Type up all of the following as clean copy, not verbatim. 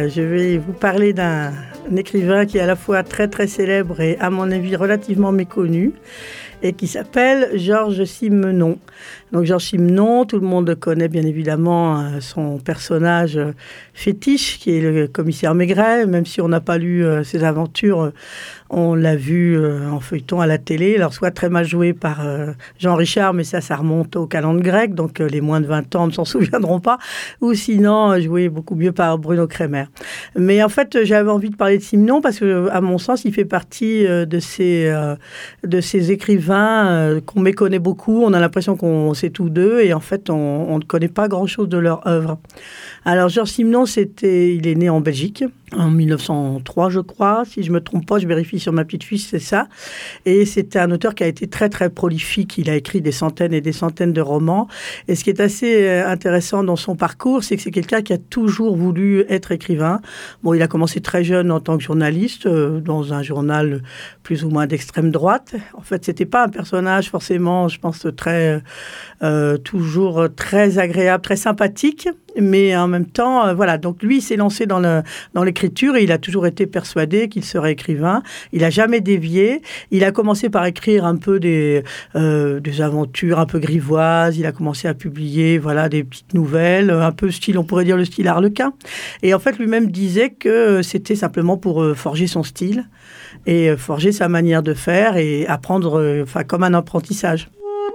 Je vais vous parler d'un écrivain qui est à la fois très très célèbre et à mon avis relativement méconnu et qui s'appelle Georges Simenon. Donc Georges Simenon, tout le monde connaît bien évidemment son personnage fétiche qui est le commissaire Maigret, même si on n'a pas lu ses aventures, on l'a vu en feuilleton à la télé, alors soit très mal joué par Jean Richard, mais ça remonte au calende grec, donc les moins de 20 ans ne s'en souviendront pas, ou sinon joué beaucoup mieux par Bruno Kremer. Mais en fait, j'avais envie de parler de Simenon parce que, à mon sens, il fait partie de ces écrivains qu'on méconnaît beaucoup. On a l'impression qu'on sait tous d'eux et en fait, on ne connaît pas grand-chose de leur œuvre. Alors, Georges Simenon, il est né en Belgique en 1903, je crois. Si je ne me trompe pas, je vérifie sur ma petite fiche, c'est ça. Et c'était un auteur qui a été très, très prolifique. Il a écrit des centaines et des centaines de romans. Et ce qui est assez intéressant dans son parcours, c'est que c'est quelqu'un qui a toujours voulu être écrivain. Bon, il a commencé très jeune en tant que journaliste dans un journal plus ou moins d'extrême droite. En fait, c'était pas un personnage forcément, je pense, toujours très agréable, très sympathique. Mais en même temps, voilà. Donc lui, il s'est lancé dans l'écriture et il a toujours été persuadé qu'il serait écrivain. Il n'a jamais dévié. Il a commencé par écrire un peu des aventures un peu grivoises. Il a commencé à publier, voilà, des petites nouvelles, un peu style, on pourrait dire le style Harlequin. Et en fait, lui-même disait que c'était simplement pour forger son style et forger sa manière de faire et apprendre, comme un apprentissage.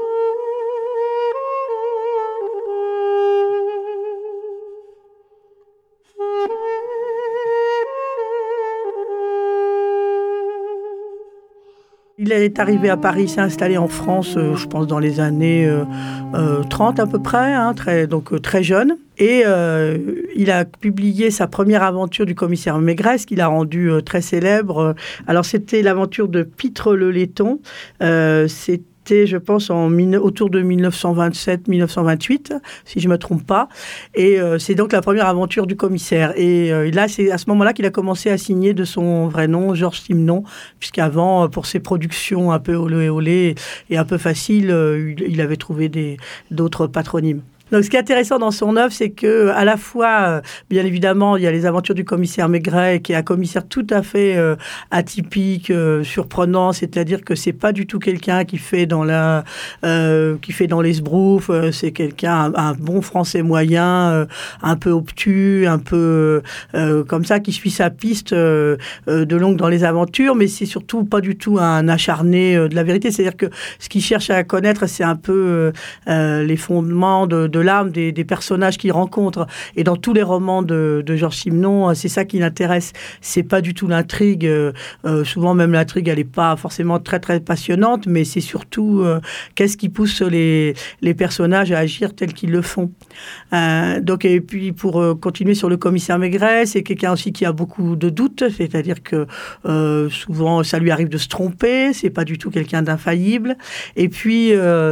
Il est arrivé à Paris, s'est installé en France, je pense dans les années 30 à peu près, donc très jeune. Et il a publié sa première aventure du commissaire Maigret, qu'il a rendu très célèbre. Alors c'était l'aventure de Pitre le Laiton. C'était, je pense, autour de 1927-1928, si je ne me trompe pas. Et c'est donc la première aventure du commissaire. Et là, c'est à ce moment-là qu'il a commencé à signer de son vrai nom, Georges Simenon, puisqu'avant, pour ses productions un peu olé et un peu faciles, il avait trouvé d'autres patronymes. Donc, ce qui est intéressant dans son œuvre, c'est que à la fois, bien évidemment, il y a les aventures du commissaire Maigret, qui est un commissaire tout à fait atypique, surprenant. C'est-à-dire que c'est pas du tout quelqu'un qui fait dans les sbroufs. C'est quelqu'un, un bon Français moyen, un peu obtus, un peu comme ça, qui suit sa piste de longue dans les aventures. Mais c'est surtout pas du tout un acharné de la vérité. C'est-à-dire que ce qu'il cherche à connaître, c'est un peu les fondements de l'âme des personnages qu'il rencontre. Et dans tous les romans de Georges Simenon, c'est ça qui l'intéresse. C'est pas du tout l'intrigue. Souvent, même l'intrigue, elle est pas forcément très, très passionnante, mais c'est surtout qu'est-ce qui pousse les personnages à agir tels qu'ils le font. Donc, et puis, pour continuer sur le commissaire Maigret, c'est quelqu'un aussi qui a beaucoup de doutes, c'est-à-dire que souvent, ça lui arrive de se tromper, c'est pas du tout quelqu'un d'infaillible. Et puis,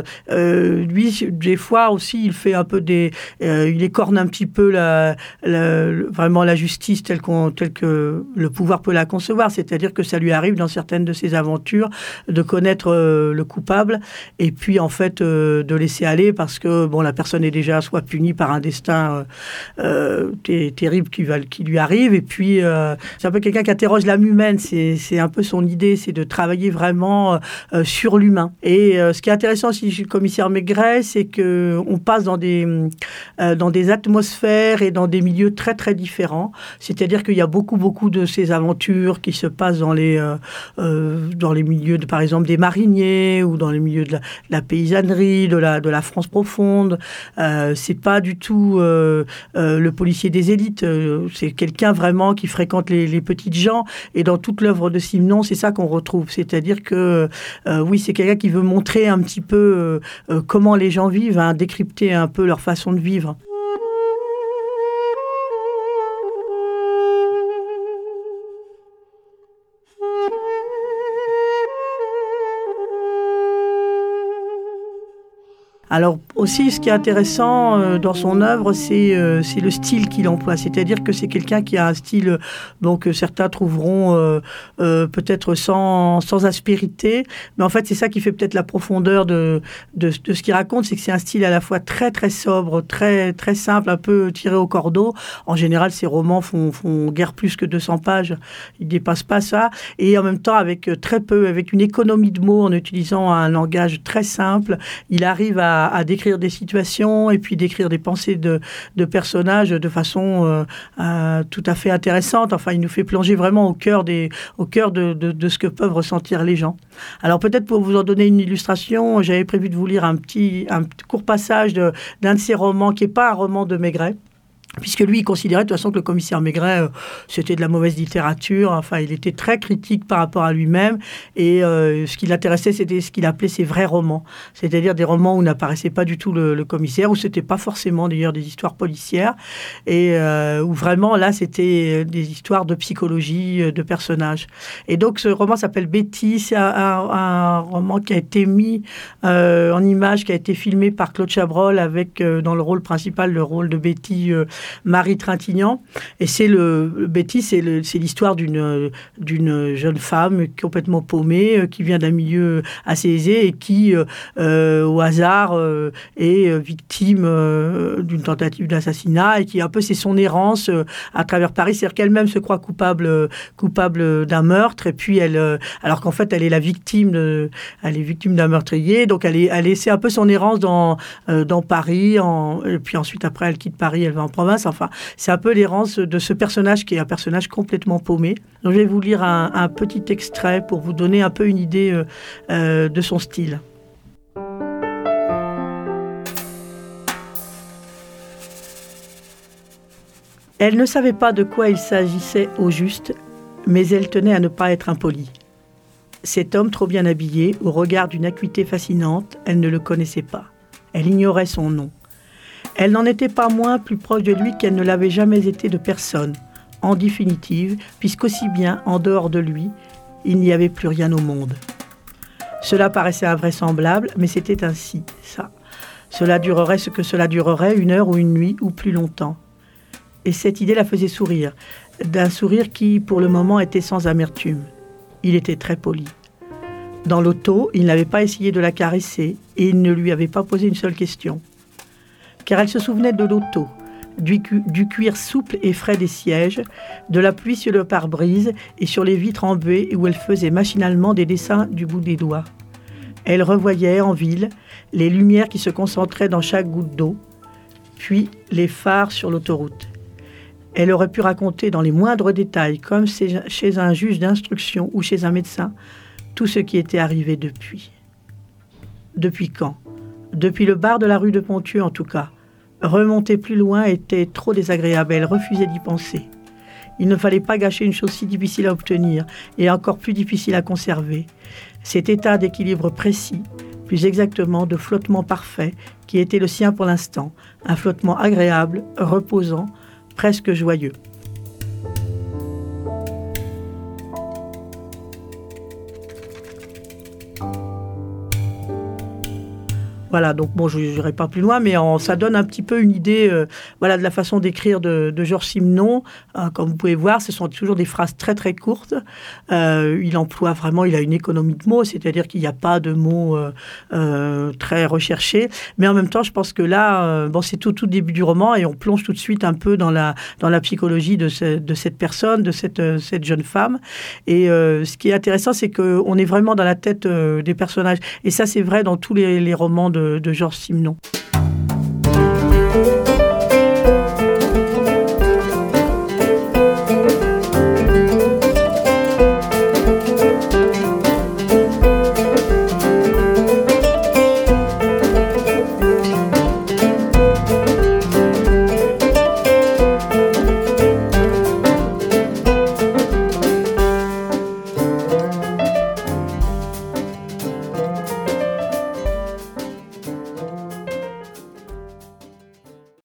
lui, des fois aussi, il fait un peu il écorne un petit peu vraiment la justice telle que le pouvoir peut la concevoir. C'est-à-dire que ça lui arrive dans certaines de ses aventures de connaître le coupable et puis en fait de laisser aller parce que la personne est déjà soit punie par un destin terrible qui lui arrive et puis c'est un peu quelqu'un qui interroge l'âme humaine. C'est un peu son idée, c'est de travailler vraiment sur l'humain. Et ce qui est intéressant aussi chez le commissaire Maigret, c'est que on passe dans des atmosphères et dans des milieux très très différents. C'est-à-dire qu'il y a beaucoup de ces aventures qui se passent dans les milieux par exemple des mariniers ou dans les milieux de la paysannerie, de la France profonde. C'est pas du tout le policier des élites. C'est quelqu'un vraiment qui fréquente les petites gens. Et dans toute l'œuvre de Simenon, c'est ça qu'on retrouve. C'est-à-dire que oui, c'est quelqu'un qui veut montrer un petit peu comment les gens vivent, décrypter un peu leur façon de vivre. Alors aussi, ce qui est intéressant dans son œuvre, c'est le style qu'il emploie. C'est-à-dire que c'est quelqu'un qui a un style que certains trouveront peut-être sans aspérité. Mais en fait, c'est ça qui fait peut-être la profondeur de ce qu'il raconte. C'est que c'est un style à la fois très, très sobre, très, très simple, un peu tiré au cordeau. En général, ses romans font guère plus que 200 pages. Ils ne dépassent pas ça. Et en même temps, avec une économie de mots, en utilisant un langage très simple, il arrive à décrire des situations et puis décrire des pensées de personnages de façon tout à fait intéressante. Enfin, il nous fait plonger vraiment au cœur de ce que peuvent ressentir les gens. Alors peut-être pour vous en donner une illustration, j'avais prévu de vous lire un court passage d'un de ses romans qui n'est pas un roman de Maigret. Puisque lui, il considérait de toute façon que le commissaire Maigret, c'était de la mauvaise littérature. Enfin, il était très critique par rapport à lui-même. Et ce qui l'intéressait, c'était ce qu'il appelait ses vrais romans. C'est-à-dire des romans où n'apparaissait pas du tout le commissaire, où c'était pas forcément d'ailleurs des histoires policières. Et où vraiment, là, c'était des histoires de psychologie, de personnages. Et donc, ce roman s'appelle Betty. C'est un roman qui a été mis en image, qui a été filmé par Claude Chabrol avec, dans le rôle principal, le rôle de Betty, Marie Trintignant. Et Betty, c'est l'histoire d'une jeune femme complètement paumée, qui vient d'un milieu assez aisé et qui, au hasard, est victime d'une tentative d'assassinat et qui, un peu, c'est son errance à travers Paris. C'est-à-dire qu'elle-même se croit coupable d'un meurtre et puis alors qu'en fait, elle est victime d'un meurtrier. Donc, c'est un peu son errance dans Paris. Et puis ensuite, après, elle quitte Paris, elle va en province. Enfin, c'est un peu l'errance de ce personnage qui est un personnage complètement paumé. Donc, je vais vous lire un petit extrait pour vous donner un peu une idée de son style. Elle ne savait pas de quoi il s'agissait au juste, mais elle tenait à ne pas être impolie. Cet homme trop bien habillé, au regard d'une acuité fascinante, elle ne le connaissait pas. Elle ignorait son nom. Elle n'en était pas moins plus proche de lui qu'elle ne l'avait jamais été de personne, en définitive, puisqu'aussi bien, en dehors de lui, il n'y avait plus rien au monde. Cela paraissait invraisemblable, mais c'était ainsi, ça. Cela durerait ce que cela durerait, 1 heure ou 1 nuit, ou plus longtemps. Et cette idée la faisait sourire, d'un sourire qui, pour le moment, était sans amertume. Il était très poli. Dans l'auto, il n'avait pas essayé de la caresser, et il ne lui avait pas posé une seule question. Car elle se souvenait de l'auto, du cuir souple et frais des sièges, de la pluie sur le pare-brise et sur les vitres embuées où elle faisait machinalement des dessins du bout des doigts. Elle revoyait en ville les lumières qui se concentraient dans chaque goutte d'eau, puis les phares sur l'autoroute. Elle aurait pu raconter dans les moindres détails, comme chez un juge d'instruction ou chez un médecin, tout ce qui était arrivé depuis. Depuis quand ? Depuis le bar de la rue de Ponthieu, en tout cas. Remonter plus loin était trop désagréable, elle refusait d'y penser. Il ne fallait pas gâcher une chose si difficile à obtenir et encore plus difficile à conserver. Cet état d'équilibre précis, plus exactement de flottement parfait, qui était le sien pour l'instant, un flottement agréable, reposant, presque joyeux. Voilà, donc bon, je n'irai pas plus loin, mais ça donne un petit peu une idée de la façon d'écrire de Georges Simenon. Comme vous pouvez voir, ce sont toujours des phrases très très courtes. Il emploie vraiment, il a une économie de mots, c'est-à-dire qu'il n'y a pas de mots très recherchés. Mais en même temps, je pense que là, c'est tout début du roman et on plonge tout de suite un peu dans la psychologie de cette personne, de cette jeune femme. Et ce qui est intéressant, c'est qu'on est vraiment dans la tête des personnages. Et ça, c'est vrai dans tous les romans de Georges Simenon.